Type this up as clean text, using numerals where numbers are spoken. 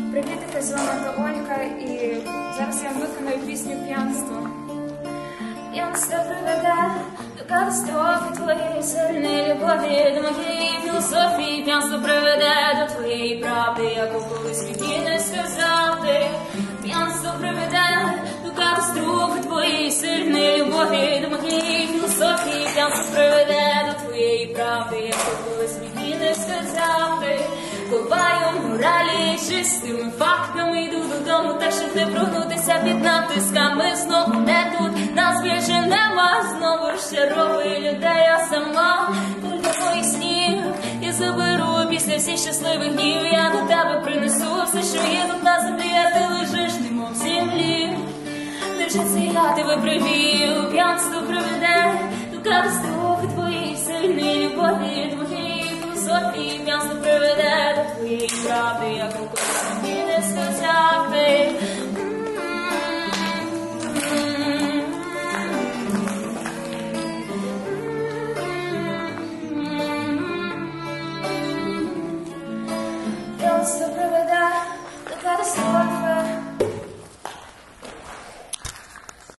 Привітики, з вами Олька, і зараз я виконую пісню «П'янство». П'янство приведе до катастрофи твоєї сильної любові, до моєї філософії. П'янство приведе до твоєї правди, як колись мені не сказав ти. П'янство приведе до катастрофи твоєї сильної любові, до моєї філософії. П'янство приведе до твоєї правди, як колись мені не сказав ти. Копаю моралі чистими фактами, йду додому, так щоб не прогнутися під натисками. Знову не тут, нас більше нема, знову щарової людей я сама. Кулька твоїх снів я заберу після всіх щасливих днів. Я до тебе принесу все, що є тут на землі, а ти лежиш немов в землі. Держиться, я тебе привів. П'янство приведе до катастрофи твоєї сильної любові, твоєї філософії. П'янство приведе до твоєї правди, як колись мені не сказав ти. П'янство приведе